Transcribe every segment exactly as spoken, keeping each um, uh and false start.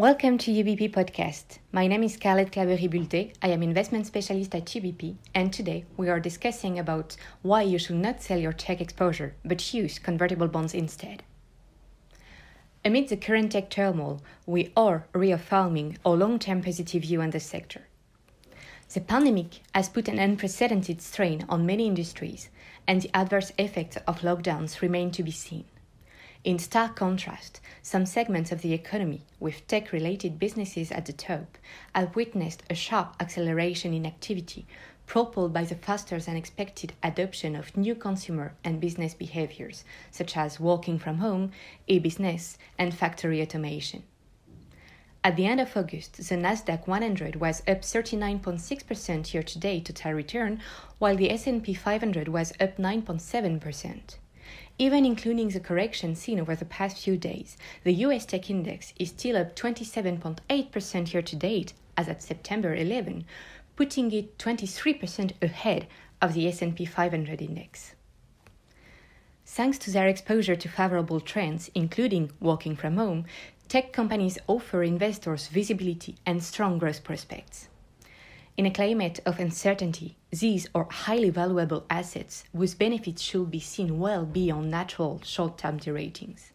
Welcome to U B P Podcast. My name is Scarlett Claverie-Bulté. I am investment specialist at U B P, and today we are discussing about why you should not sell your tech exposure, but use convertible bonds instead. Amid the current tech turmoil, we are reaffirming our long-term positive view on the sector. The pandemic has put an unprecedented strain on many industries, and the adverse effects of lockdowns remain to be seen. In stark contrast, some segments of the economy, with tech-related businesses at the top, have witnessed a sharp acceleration in activity, propelled by the faster-than-expected adoption of new consumer and business behaviors, such as working from home, e-business, and factory automation. At the end of August, the Nasdaq one hundred was up thirty-nine point six percent year-to-date total return, while the S and P five hundred was up nine point seven percent. Even including the correction seen over the past few days, the U S Tech Index is still up twenty-seven point eight percent year-to-date as at September eleventh, putting it twenty-three percent ahead of the S and P five hundred index. Thanks to their exposure to favorable trends, including working from home, tech companies offer investors visibility and strong growth prospects. In a climate of uncertainty, these are highly valuable assets whose benefits should be seen well beyond natural short-term deratings.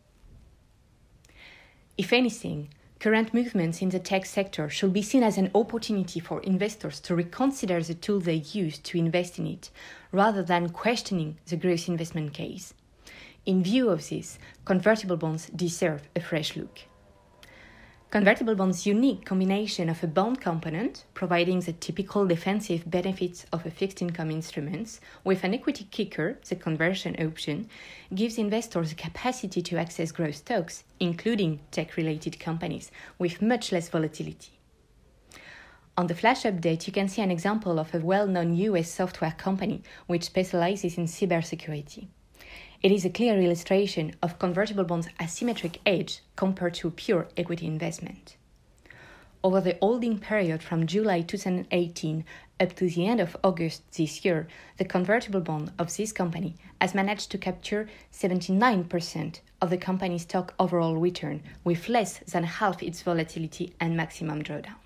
If anything, current movements in the tech sector should be seen as an opportunity for investors to reconsider the tool they use to invest in it, rather than questioning the growth investment case. In view of this, convertible bonds deserve a fresh look. Convertible bonds' unique combination of a bond component, providing the typical defensive benefits of a fixed income instrument, with an equity kicker, the conversion option, gives investors the capacity to access growth stocks, including tech-related companies, with much less volatility. On the flash update, you can see an example of a well-known U S software company which specializes in cybersecurity. It is a clear illustration of convertible bonds' asymmetric edge compared to a pure equity investment. Over the holding period from July twenty eighteen up to the end of August this year, the convertible bond of this company has managed to capture seventy-nine percent of the company's stock overall return, with less than half its volatility and maximum drawdown.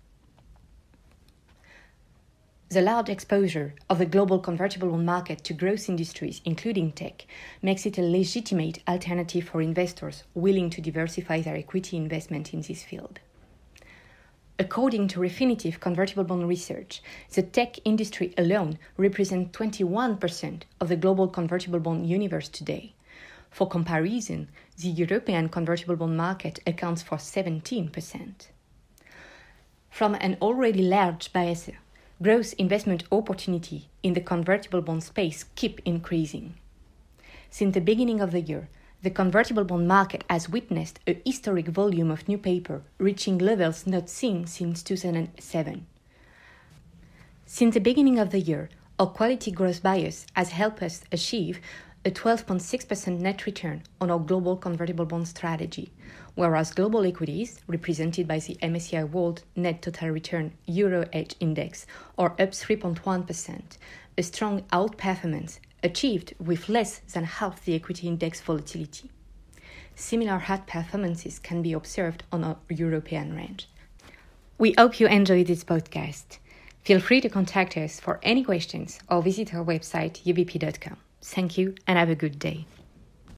The large exposure of the global convertible bond market to growth industries, including tech, makes it a legitimate alternative for investors willing to diversify their equity investment in this field. According to Refinitiv convertible bond research, the tech industry alone represents twenty-one percent of the global convertible bond universe today. For comparison, the European convertible bond market accounts for seventeen percent. From an already large base, growth investment opportunity in the convertible bond space keep increasing. Since the beginning of the year, the convertible bond market has witnessed a historic volume of new paper, reaching levels not seen since two thousand seven. Since the beginning of the year, our quality growth bias has helped us achieve a twelve point six percent net return on our global convertible bond strategy, whereas global equities, represented by the M S C I World Net Total Return Euro Hedge Index, are up three point one percent, a strong outperformance achieved with less than half the equity index volatility. Similar outperformances can be observed on our European range. We hope you enjoyed this podcast. Feel free to contact us for any questions or visit our website u b p dot com. Thank you and have a good day.